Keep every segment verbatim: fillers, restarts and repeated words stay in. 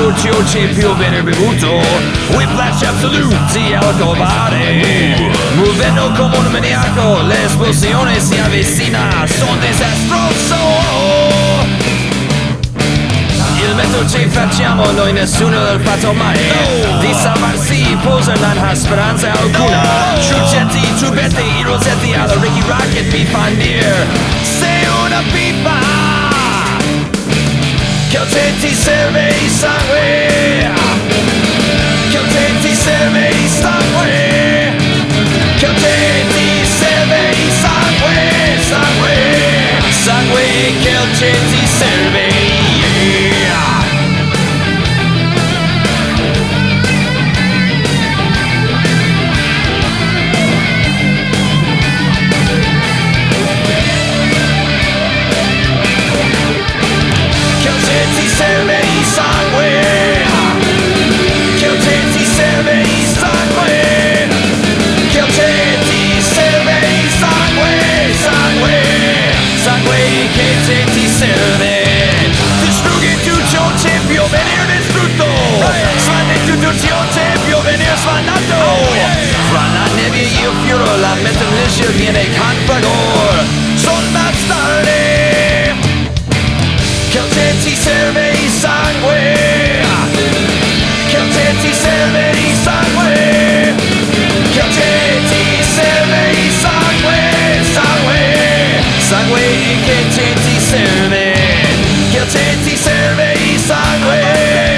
dolce più bene bevuto, whiplash assoluti al covare, muovendo come un maniaco, l'esplosione si avvicina, son disastroso. Il metodo ci facciamo, noi nessuno l'ha fatto mai. Di salvarsi posa non ha speranza alcuna. Truccetti, trubetti, i rosetti alla Ricky Rocket mi fan dire sei una pipa. Che a te ti serve il sangue, che a te ti serve il sangue, che a te ti serve il sangue, sangue, sangue che a te ti serve. Fra la nebbia io fioro, la metallicia viene con fragor. Son bastardi, che a te ti serve il sangue, che a te ti serve il sangue, che a te ti serve il sangue, sangue, sangue che a te ti serve, che a te ti serve il sangue.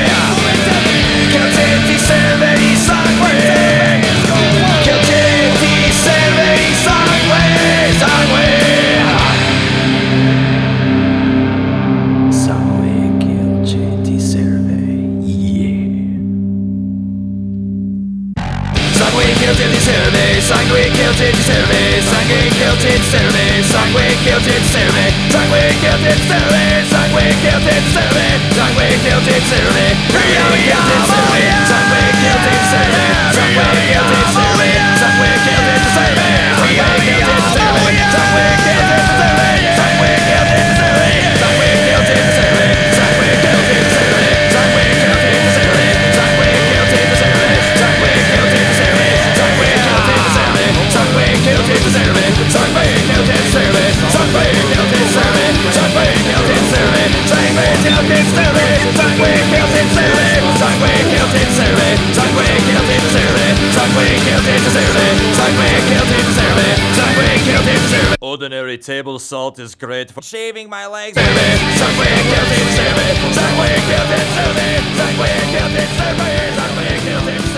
Sangue che a te ti serve, sangue che a te ti serve, sangue che a te ti serve, sangue che a te ti serve, sangue che a te ti serve, sangue che a te ti serve, sangue che a te ti serve, sangue che a te ti serve, sangue che a te ti serve, sangue che a te ti serve, sangue che a te ti serve, sangue che a te ti serve, sangue che a te ti serve, sangue che a te ti serve, sangue che a te ti serve, sangue che a te ti serve, sangue che a te ti serve, sangue che a te ti serve, sangue che a te ti serve. Sangue che a te ti serve, sangue che a te ti serve, sangue che a te ti serve, sangue che a te ti serve, sangue che a te ti serve, sangue che a te ti serve, sangue che a te ti serve, sangue che a te ti serve, sangue che a te ti serve, sangue che a te ti serve, sangue che a te ti serve. Ordinary table salt is great for shaving my legs. Sangue che a te ti serve, sangue che a te ti serve, sangue che a te ti serve, sangue che a te ti serve.